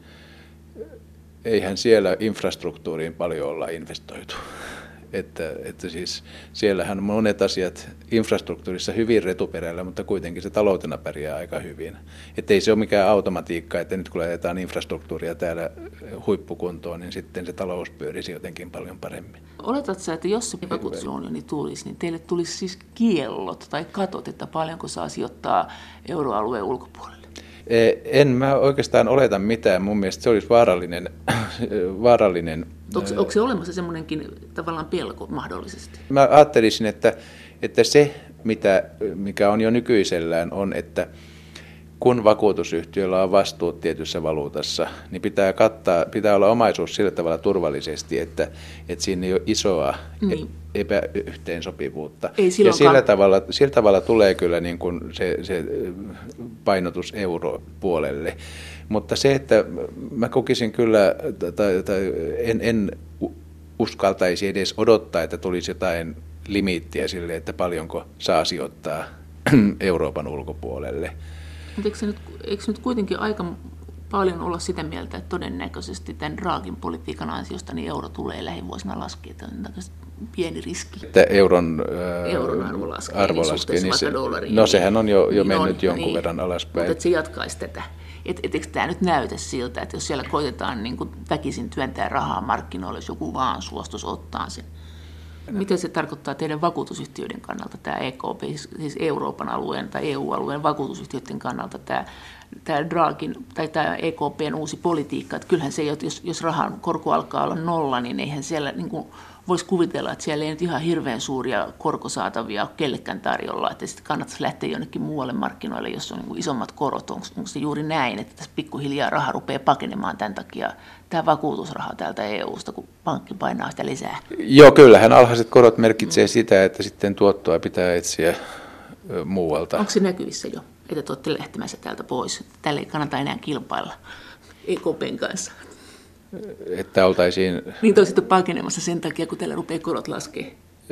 eihän siellä infrastruktuuriin paljon olla investoitu. Että, että siis siellähän monet asiat infrastruktuurissa hyvin retuperällä, mutta kuitenkin se taloutena pärjää aika hyvin. Että ei se ole mikään automatiikka, että nyt kun laitetaan infrastruktuuria täällä huippukuntoon, niin sitten se talous pyörisi jotenkin paljon paremmin. Oletatko sä, että jos se vakuutusunioni tulisi, niin teille tulisi siis kiellot tai katot, että paljonko saa sijoittaa euroalueen ulkopuolelle? En mä oikeastaan oleta mitään. Mun mielestä se olisi vaarallinen. vaarallinen. Onko, onko se olemassa semmoinenkin tavallaan pelko mahdollisesti? Mä ajattelisin, että, että se, mitä, mikä on jo nykyisellään, on, että kun vakuutusyhtiöllä on vastuut tietyssä valuutassa, niin pitää, kattaa, pitää olla omaisuus sillä tavalla turvallisesti, että, että siinä ei ole isoa niin. epäyhteensopivuutta. Ei ja sillä tavalla, sillä tavalla tulee kyllä niin kuin se, se painotus europuolelle. Mutta se, että mä kokisin kyllä, tai, tai en, en uskaltaisi edes odottaa, että tulisi jotain limiittiä sille, että paljonko saa sijoittaa Euroopan ulkopuolelle. Mutta eikö, nyt, eikö nyt kuitenkin aika paljon olla sitä mieltä, että todennäköisesti tämän Draghin politiikan ansiosta niin euro tulee lähivuosina laskea, että on pieni riski. Että euron, euron arvo laskee, arvo niin laskee niin se, dollariin. No sehän on jo, jo niin mennyt on, jonkun niin, verran alaspäin. Mutta että se jatkaisi tätä. Et, et, eikö tämä nyt näytä siltä, että jos siellä koitetaan niin kuin väkisin työntää rahaa markkinoille, jos joku vaan suostus ottaa sen. Mitä se tarkoittaa teidän vakuutusyhtiöiden kannalta, tämä E K P, siis Euroopan alueen tai E U-alueen vakuutusyhtiöiden kannalta, tämä, tämä Draghin tai tämä E K P:n uusi politiikka, että kyllähän se, jos, jos rahan korko alkaa olla nolla, niin eihän siellä niin kuin voisi kuvitella, että siellä ei nyt ihan hirveän suuria korkosaatavia ole kellekään tarjolla, että sitten kannattaisi lähteä jonnekin muualle markkinoille, jos on niin kuin isommat korot. Onko, onko se juuri näin, että tässä pikkuhiljaa raha rupeaa pakenemaan tämän takia tämä vakuutusraha täältä E U:sta, kun pankki painaa sitä lisää? Joo, kyllähän alhaiset korot merkitsee mm. sitä, että sitten tuottoa pitää etsiä muualta. Onko se näkyvissä jo, että te olette lähtemässä täältä pois? Tällä ei kannata enää kilpailla E K P:n kanssa. että oltaisiin... Niin olisitte pakenemassa sen takia, kun teillä rupeaa korot laskea.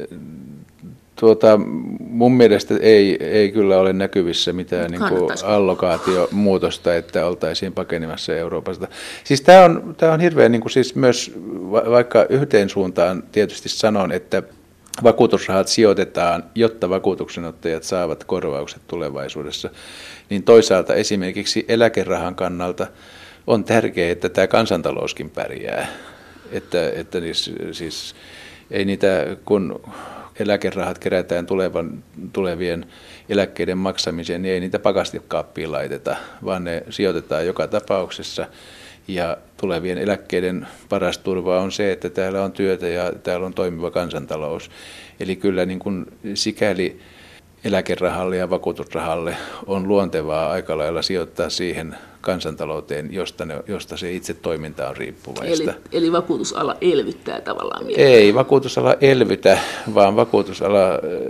Tuota, mun mielestä ei, ei kyllä ole näkyvissä mitään niin kuin allokaatiomuutosta, että oltaisiin pakenemassa Euroopasta. Siis tämä on, tämä on hirveän, niin kuin siis myös vaikka yhteen suuntaan tietysti sanon, että vakuutusrahat sijoitetaan, jotta vakuutuksenottajat saavat korvaukset tulevaisuudessa, niin toisaalta esimerkiksi eläkerahan kannalta on tärkeää, että tämä kansantalouskin pärjää. Että, että siis, siis ei niitä, kun eläkerahat kerätään tulevan, tulevien eläkkeiden maksamiseen, niin ei niitä pakastikaappiin laiteta, vaan ne sijoitetaan joka tapauksessa. Ja tulevien eläkkeiden paras turva on se, että täällä on työtä ja täällä on toimiva kansantalous. Eli kyllä niin kuin sikäli eläkerahalle ja vakuutusrahalle on luontevaa aika lailla sijoittaa siihen kansantalouteen, josta, ne, josta se itse toiminta on riippuvaista. Eli, eli vakuutusala elvyttää tavallaan mieltä. Ei vakuutusala elvytä, vaan vakuutusala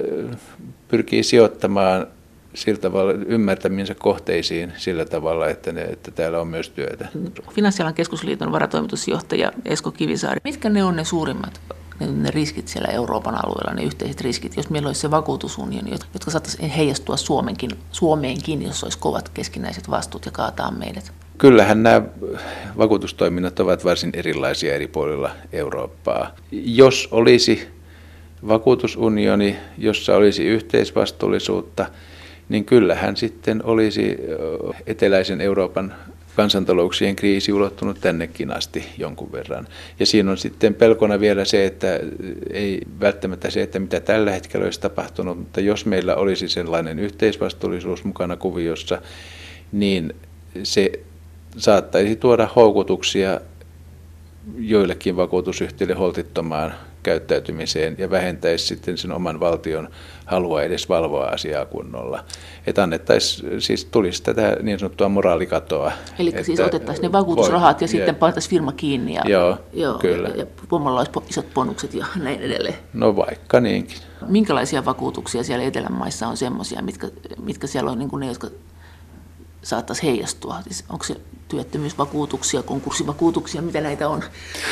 pyrkii sijoittamaan sillä tavalla ymmärtämiensä kohteisiin sillä tavalla, että, ne, että täällä on myös työtä. Finanssialan keskusliiton varatoimitusjohtaja Esko Kivisaari. Mitkä ne on ne suurimmat ne riskit siellä Euroopan alueella, ne yhteiset riskit, jos meillä olisi se vakuutusunioni, jotka saattaisi heijastua Suomenkin, Suomeenkin, jos olisi kovat keskinäiset vastuut ja kaataa meidät? Kyllähän nämä vakuutustoiminnat ovat varsin erilaisia eri puolilla Eurooppaa. Jos olisi vakuutusunioni, jossa olisi yhteisvastuullisuutta, niin kyllähän sitten olisi eteläisen Euroopan kansantalouksien kriisi ulottunut tännekin asti jonkun verran. Ja siinä on sitten pelkona vielä se, että ei välttämättä se, että mitä tällä hetkellä olisi tapahtunut, mutta jos meillä olisi sellainen yhteisvastuullisuus mukana kuviossa, niin se saattaisi tuoda houkutuksia joillekin vakuutusyhtiöille holtittomaan käyttäytymiseen ja vähentäisi sitten sen oman valtion halua edes valvoa asiaa kunnolla. Että annettaisiin, siis tulisi tätä niin sanottua moraalikatoa. Eli siis otettaisiin ne vakuutusrahat voi, ja sitten pantaisiin firma kiinni ja, joo, joo, kyllä. ja, ja pommalla olisi isot bonukset ja näin edelleen. No vaikka niinkin. Minkälaisia vakuutuksia siellä Etelän maissa on semmoisia, mitkä, mitkä siellä on niin kuin ne, jotka saattaisi heijastua? Siis onko se työttömyysvakuutuksia, konkurssivakuutuksia, mitä näitä on?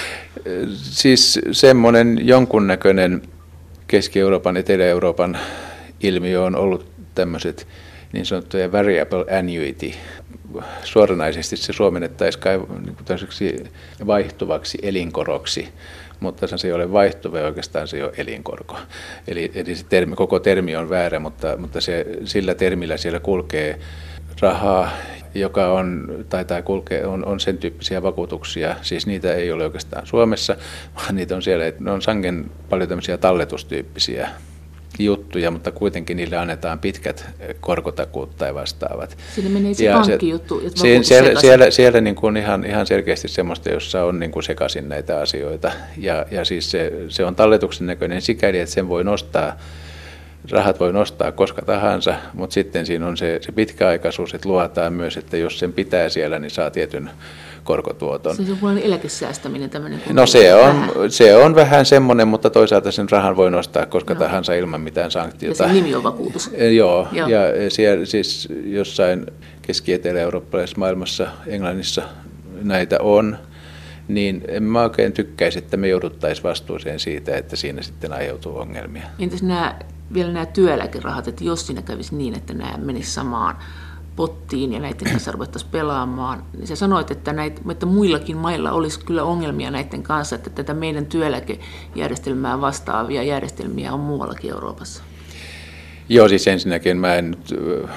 Siis semmoinen jonkunnäköinen Keski-Euroopan, Etelä-Euroopan ilmiö on ollut tämmöiset niin sanottuja variable annuity. Suoranaisesti se suomennettaisiin kai tämmöiseksi vaihtuvaksi elinkoroksi, mutta se ei ole vaihtuva ja oikeastaan se ei ole elinkorko. Eli, eli se termi, koko termi on väärä, mutta, mutta se, sillä termillä siellä kulkee rahaa, joka on, taitaa kulkea, on, on sen tyyppisiä vakuutuksia, siis niitä ei ole oikeastaan Suomessa, vaan niitä on siellä, ne on sangen paljon tämmöisiä talletustyyppisiä juttuja, mutta kuitenkin niille annetaan pitkät korkotakuut tai vastaavat. Siinä menee se pankkijuttu, että siellä, siellä, siellä, siellä niin kuin ihan, ihan selkeästi semmoista, jossa on niin kuin sekaisin näitä asioita, ja, ja siis se, se on talletuksen näköinen sikäli, että sen voi nostaa, rahat voi nostaa koska tahansa, mutta sitten siinä on se, se pitkäaikaisuus, että luotaan myös, että jos sen pitää siellä, niin saa tietyn korkotuoton. Se on sellainen eläkesäästäminen tämmöinen. No se on, se on vähän semmoinen, mutta toisaalta sen rahan voi nostaa koska no. tahansa ilman mitään sanktiota. Ja sen nimi on vakuutus. Joo, Joo. ja siellä siis jossain keski-etelä-eurooppalaisessa maailmassa, Englannissa näitä on, niin en mä oikein tykkäisi, että me jouduttaisiin vastuuseen siitä, että siinä sitten aiheutuu ongelmia. Entäs nämä, vielä nämä työeläkerahat, että jos siinä kävisi niin, että nämä menisivät samaan pottiin ja näiden kanssa ruvettaisiin pelaamaan, niin sä sanoit, että, näitä, että muillakin mailla olisi kyllä ongelmia näiden kanssa, että tätä meidän työeläkejärjestelmää vastaavia järjestelmiä on muuallakin Euroopassa. Joo, siis ensinnäkin mä en nyt,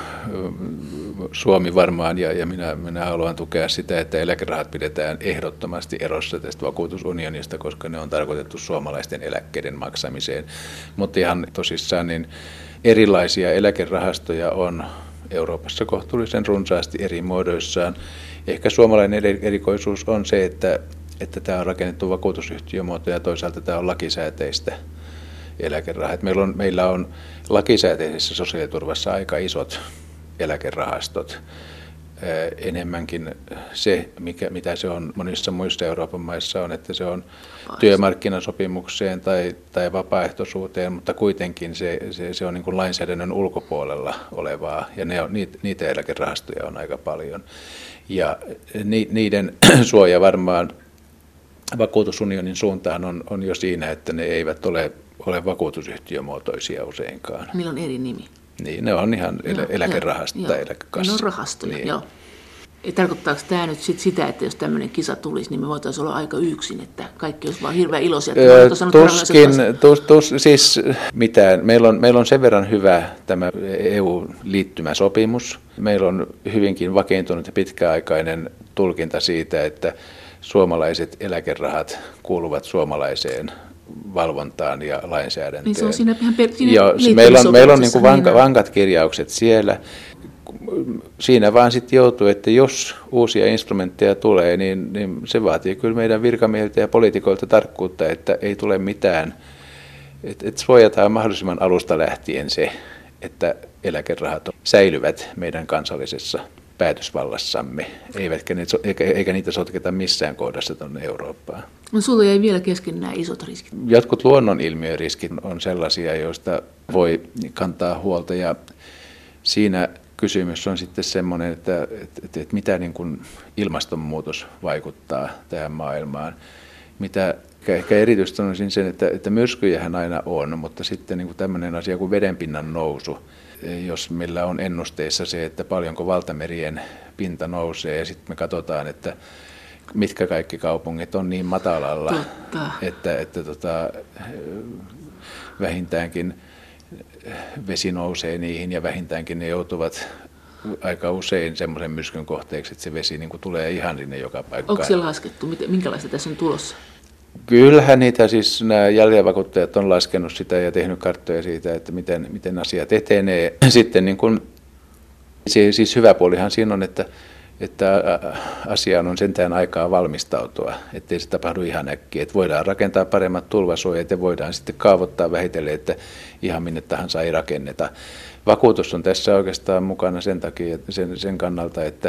Suomi varmaan ja, ja minä, minä haluan tukea sitä, että eläkerahat pidetään ehdottomasti erossa tästä vakuutusunionista, koska ne on tarkoitettu suomalaisten eläkkeiden maksamiseen. Mutta ihan tosissaan niin erilaisia eläkerahastoja on Euroopassa kohtuullisen runsaasti eri muodoissaan. Ehkä suomalainen erikoisuus on se, että, että tämä on rakennettu vakuutusyhtiömuoto ja toisaalta tämä on lakisääteistä eläkerahaa. Meillä on, meillä on lakisääteisessä sosiaaliturvassa aika isot eläkerahastot. Enemmänkin se, mikä, mitä se on monissa muissa Euroopan maissa on, että se on työmarkkinasopimukseen tai, tai vapaaehtoisuuteen, mutta kuitenkin se, se, se on niin kuin lainsäädännön ulkopuolella olevaa, ja ne on, niitä, niitä eläkerahastoja on aika paljon. Ja ni, niiden suoja varmaan vakuutusunionin suuntaan on, on jo siinä, että ne eivät ole, ole vakuutusyhtiömuotoisia useinkaan. Niillä on eri nimi. Niin, ne on ihan elä, eläkerahasta tai eläkekassa. Ne on rahastoja, niin. Joo. Tarkoittaako tämä nyt sit sitä, että jos tämmöinen kisa tulisi, niin me voitaisiin olla aika yksin, että kaikki olisi vaan hirveän iloisia? Öö, tuskin, tus, tus, siis mitään. Meillä on, meillä on sen verran hyvä tämä E U-liittymäsopimus. Meillä on hyvinkin vakiintunut ja pitkäaikainen tulkinta siitä, että suomalaiset eläkerahat kuuluvat suomalaiseen valvontaan ja lainsäädäntöön. Niin se on siinä ihan per, siinä Joo, meillä on, meillä on niin kuin vanka, vankat kirjaukset siellä. Siinä vaan sitten joutuu, että jos uusia instrumentteja tulee, niin, niin se vaatii kyllä meidän virkamiehiltä ja poliitikoilta tarkkuutta, että ei tule mitään. Että et suojataan mahdollisimman alusta lähtien se, että eläkerahat säilyvät meidän kansallisessa päätösvallassamme, eivätkä ne, eikä, eikä niitä sotketa missään kohdassa tuonne Eurooppaan. No sulla jäi vielä kesken nämä isot riskit. Jotkut luonnonilmiöriskit on sellaisia, joista voi kantaa huolta, ja siinä kysymys on sitten semmoinen, että, että, että mitä niin kuin ilmastonmuutos vaikuttaa tähän maailmaan. Mitä ehkä erityisesti sanoisin sen, että, että myrskyjähän aina on, mutta sitten niin kuin tämmöinen asia kuin vedenpinnan nousu, jos meillä on ennusteissa se, että paljonko valtamerien pinta nousee, ja sitten me katsotaan, että mitkä kaikki kaupungit on niin matalalla, Totta. että, että tota, vähintäänkin vesi nousee niihin ja vähintäänkin ne joutuvat aika usein semmoisen myrskyn kohteeksi, että se vesi niin kuin tulee ihan sinne joka paikkaan. Onko se laskettu? Minkälaista tässä on tulossa? Kyllähän niitä siis nämä jäljeenvakuuttajat on laskenut sitä ja tehnyt karttoja siitä, että miten, miten asiat etenee. Sitten niin kuin, siis hyvä puolihan siinä on, että, että asiaan on sentään aikaa valmistautua, ettei se tapahdu ihan äkkiä. Että voidaan rakentaa paremmat tulvasuojat ja voidaan sitten kaavoittaa vähitellen, että ihan minne tahansa ei rakenneta. Vakuutus on tässä oikeastaan mukana sen takia, sen, sen kannalta, että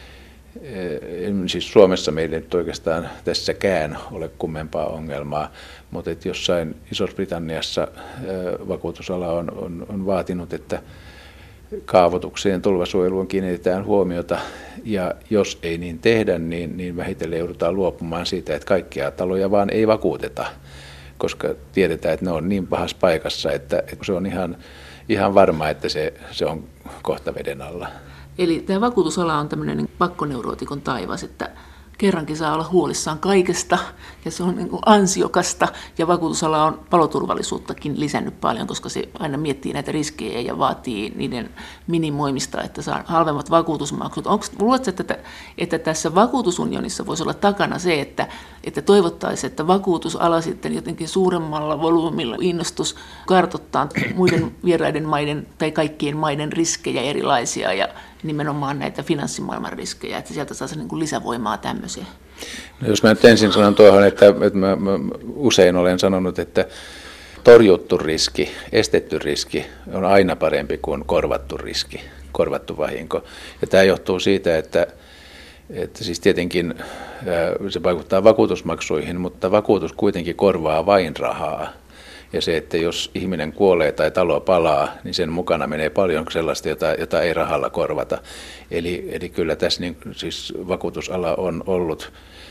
siis Suomessa meillä ei nyt oikeastaan tässäkään ole kummempaa ongelmaa, mutta että jossain Isossa-Britanniassa vakuutusala on, on, on vaatinut, että kaavoitukseen tulvasuojeluun kiinnitetään huomiota, ja jos ei niin tehdä, niin, niin vähitellen joudutaan luopumaan siitä, että kaikkia taloja vaan ei vakuuteta, koska tiedetään, että ne on niin pahassa paikassa, että, että se on ihan, ihan varma, että se, se on kohta veden alla. Eli tämä vakuutusala on tämmöinen pakkoneurootikon taivas, että kerrankin saa olla huolissaan kaikesta ja se on niin kuin ansiokasta, ja vakuutusala on paloturvallisuuttakin lisännyt paljon, koska se aina miettii näitä riskejä ja vaatii niiden minimoimista, että saa halvemmat vakuutusmaksut. Onko, luuletko, että, että tässä vakuutusunionissa voisi olla takana se, että, että toivottaisiin, että vakuutusala sitten jotenkin suuremmalla volyymilla innostus kartoittaa muiden vieraiden maiden tai kaikkien maiden riskejä erilaisia ja nimenomaan näitä finanssimaailman riskejä, että sieltä saa niin kuin lisävoimaa tämmöiseen? No jos mä nyt ensin sanon tuohon, että, että mä, mä usein olen sanonut, että torjuttu riski, estetty riski on aina parempi kuin korvattu riski, korvattu vahinko. Ja tämä johtuu siitä, että, että siis tietenkin se vaikuttaa vakuutusmaksuihin, mutta vakuutus kuitenkin korvaa vain rahaa. Ja se, että jos ihminen kuolee tai talo palaa, niin sen mukana menee paljon sellaista, jota, jota ei rahalla korvata. Eli, eli kyllä tässä niin, siis vakuutusala on ollut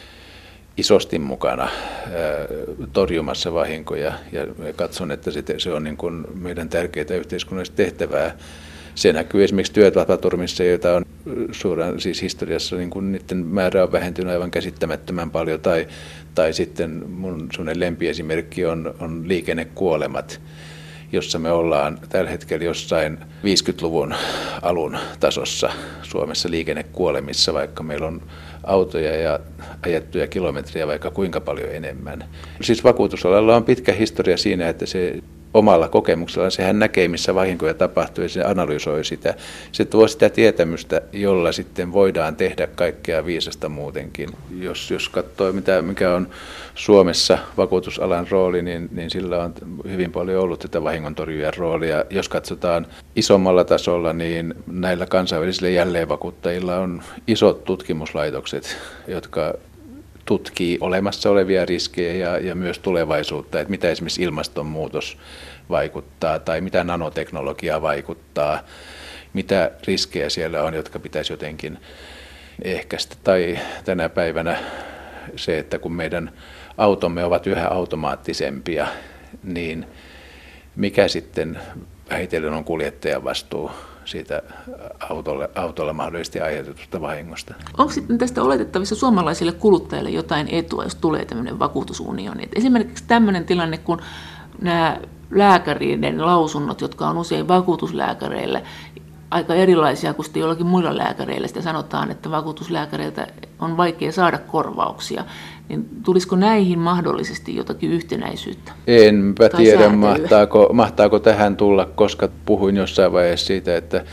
isosti mukana ää, torjumassa vahinkoja, ja katson, että se, se on niin kuin meidän tärkeää yhteiskunnallista tehtävää. Se näkyy esimerkiksi työtapaturmissa, joita on suuren, siis historiassa, niin kuin niiden määrä on vähentynyt aivan käsittämättömän paljon, tai, tai sitten mun sellainen lempiesimerkki on, on liikennekuolemat, jossa me ollaan tällä hetkellä jossain viisikymmentäluvun alun tasossa Suomessa liikennekuolemissa, vaikka meillä on autoja ja ajettuja kilometriä vaikka kuinka paljon enemmän. Siis vakuutusalalla on pitkä historia siinä, että se omalla kokemuksella sehän näkee, missä vahinkoja tapahtuu, ja se analysoi sitä. Se tuo sitä tietämystä, jolla sitten voidaan tehdä kaikkea viisasta muutenkin. Jos, jos katsoo, mitä, mikä on Suomessa vakuutusalan rooli, niin, niin sillä on hyvin paljon ollut tätä vahingontorjujan roolia. Jos katsotaan isommalla tasolla, niin näillä kansainvälisillä jälleenvakuuttajilla on isot tutkimuslaitokset, jotka tutkii olemassa olevia riskejä ja, ja myös tulevaisuutta, että mitä esimerkiksi ilmastonmuutos vaikuttaa tai mitä nanoteknologia vaikuttaa, mitä riskejä siellä on, jotka pitäisi jotenkin ehkäistä. Tai tänä päivänä se, että kun meidän automme ovat yhä automaattisempia, niin mikä sitten vähitellen on kuljettajan vastuu siitä autolle, autolle mahdollisesti aiheutetusta vahingosta. Onko sitten tästä oletettavissa suomalaisille kuluttajille jotain etua, jos tulee tämmöinen vakuutusunioni? Et esimerkiksi tämmöinen tilanne, kun nämä lääkäreiden lausunnot, jotka on usein vakuutuslääkäreillä, aika erilaisia kuin sitten jollakin muilla lääkäreillä. Sitä sanotaan, että vakuutuslääkäreiltä on vaikea saada korvauksia. Niin tulisiko näihin mahdollisesti jotakin yhtenäisyyttä? Enpä tiedä, mahtaako, mahtaako tähän tulla, koska puhuin jossain vaiheessa siitä, että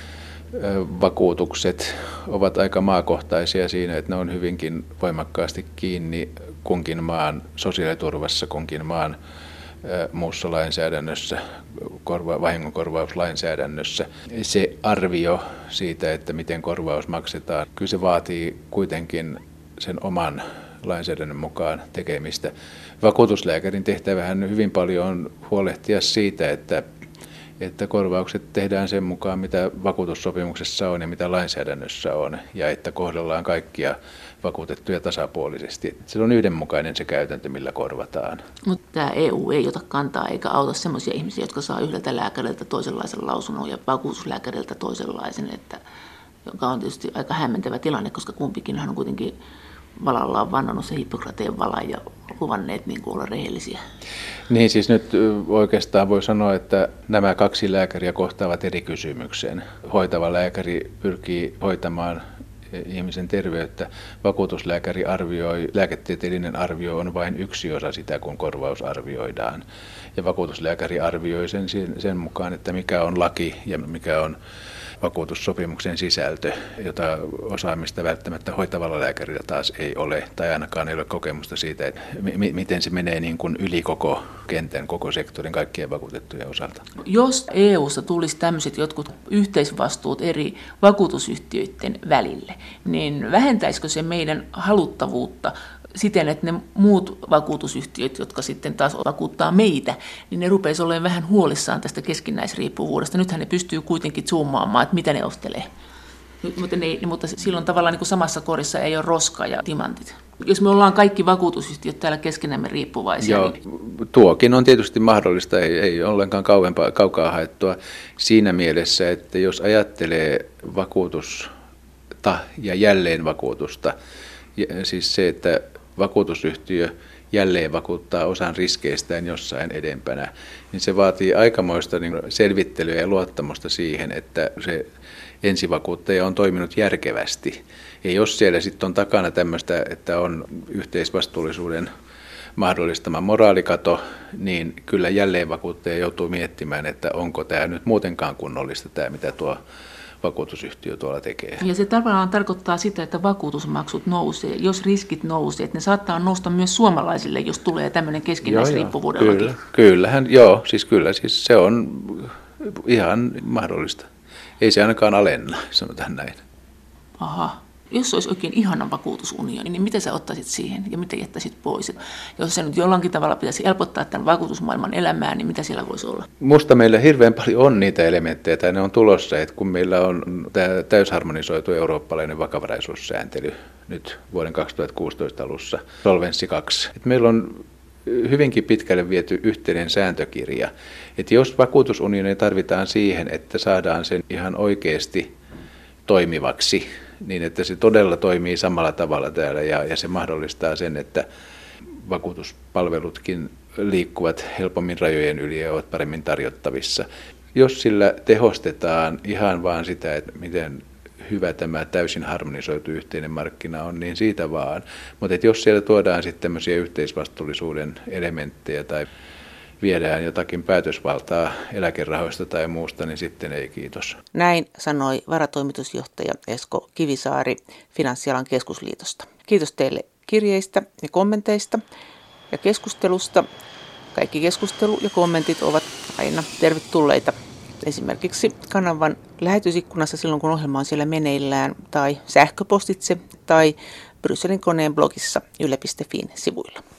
vakuutukset ovat aika maakohtaisia siinä, että ne on hyvinkin voimakkaasti kiinni kunkin maan sosiaaliturvassa, kunkin maan muussa lainsäädännössä, korva, vahingonkorvauslainsäädännössä. Se arvio siitä, että miten korvaus maksetaan, kyllä se vaatii kuitenkin sen oman lainsäädännön mukaan tekemistä. Vakuutuslääkärin tehtävähän hyvin paljon on huolehtia siitä, että, että korvaukset tehdään sen mukaan, mitä vakuutussopimuksessa on ja mitä lainsäädännössä on, ja että kohdellaan kaikkia vakuutettuja tasapuolisesti. Se on yhdenmukainen se käytäntö, millä korvataan. Mutta tämä E U ei ota kantaa eikä auta sellaisia ihmisiä, jotka saa yhdeltä lääkäriltä toisenlaisen lausunnon ja vakuutuslääkäriltä toisenlaisen, että, joka on tietysti aika hämmentävä tilanne, koska kumpikinhan on kuitenkin valallaan vannonut se Hippokrateen vala ja luvanneet niin kuin olla rehellisiä. Niin siis nyt oikeastaan voi sanoa, että nämä kaksi lääkäriä kohtaavat eri kysymyksen. Hoitava lääkäri pyrkii hoitamaan ihmisen terveyttä. Vakuutuslääkäri arvioi, lääketieteellinen arvio on vain yksi osa sitä, kun korvaus arvioidaan. Ja vakuutuslääkäri arvioi sen, sen mukaan, että mikä on laki ja mikä on vakuutussopimuksen sisältö, jota osaamista välttämättä hoitavalla lääkärillä taas ei ole, tai ainakaan ei ole kokemusta siitä, että m- miten se menee niin kuin yli koko kentän, koko sektorin kaikkien vakuutettujen osalta. Jos E U:ssa tulisi tämmöiset jotkut yhteisvastuut eri vakuutusyhtiöiden välille, niin vähentäisikö se meidän haluttavuutta siten, että ne muut vakuutusyhtiöt, jotka sitten taas vakuuttaa meitä, niin ne rupeaisi olemaan vähän huolissaan tästä keskinäisriippuvuudesta. Nythän ne pystyy kuitenkin zoomaamaan, että mitä ne ostelee. Mutta, ne, mutta silloin tavallaan niin kuin samassa korissa ei ole roska ja timantit. Jos me ollaan kaikki vakuutusyhtiöt täällä keskenämme riippuvaisia. Joo, niin tuokin on tietysti mahdollista, ei, ei ollenkaan kauempaa, kaukaa haettua siinä mielessä, että jos ajattelee vakuutusta ja jälleen vakuutusta, siis se, että vakuutusyhtiö jälleen vakuuttaa osan riskeistään jossain edempänä, niin se vaatii aikamoista niin selvittelyä ja luottamusta siihen, että se ensivakuuttaja on toiminut järkevästi. Ja jos siellä sitten on takana tämmöistä, että on yhteisvastuullisuuden mahdollistama moraalikato, niin kyllä jälleen vakuuttaja joutuu miettimään, että onko tämä nyt muutenkaan kunnollista, tämä mitä tuo vakuutusyhtiö tuolla tekee. Ja se tavallaan tarkoittaa sitä, että vakuutusmaksut nousee, jos riskit nousee. Että ne saattaa nousta myös suomalaisille, jos tulee tämmöinen keskinäisriippuvuuden laki. Kyllä, kyllähän, joo, siis kyllä, siis se on ihan mahdollista. Ei se ainakaan alenna, sanotaan näin. Aha. Jos olisi oikein ihana vakuutusunioni, niin mitä sä ottaisit siihen ja mitä jättäisit pois? Jos se nyt jollakin tavalla pitäisi helpottaa tämän vakuutusmaailman elämää, niin mitä siellä voisi olla? Musta meillä hirveän paljon on niitä elementtejä, tai ne on tulossa, että kun meillä on tämä täysharmonisoitu eurooppalainen vakavaraisuussääntely nyt vuoden kaksituhattakuusitoista alussa, Solvenssi kaksi. Että meillä on hyvinkin pitkälle viety yhteinen sääntökirja. Että jos vakuutusunioni tarvitaan siihen, että saadaan sen ihan oikeasti toimivaksi, niin että se todella toimii samalla tavalla täällä ja, ja se mahdollistaa sen, että vakuutuspalvelutkin liikkuvat helpommin rajojen yli ja ovat paremmin tarjottavissa. Jos sillä tehostetaan ihan vaan sitä, että miten hyvä tämä täysin harmonisoitu yhteinen markkina on, niin siitä vaan. Mutta jos siellä tuodaan sitten tämmöisiä yhteisvastuullisuuden elementtejä tai viedään jotakin päätösvaltaa eläkerahoista tai muusta, niin sitten ei kiitos. Näin sanoi varatoimitusjohtaja Esko Kivisaari Finanssialan keskusliitosta. Kiitos teille kirjeistä ja kommenteista ja keskustelusta. Kaikki keskustelu ja kommentit ovat aina tervetulleita. Esimerkiksi kanavan lähetysikkunassa silloin, kun ohjelma on siellä meneillään, tai sähköpostitse, tai Brysselin koneen blogissa yle piste fin sivuilla.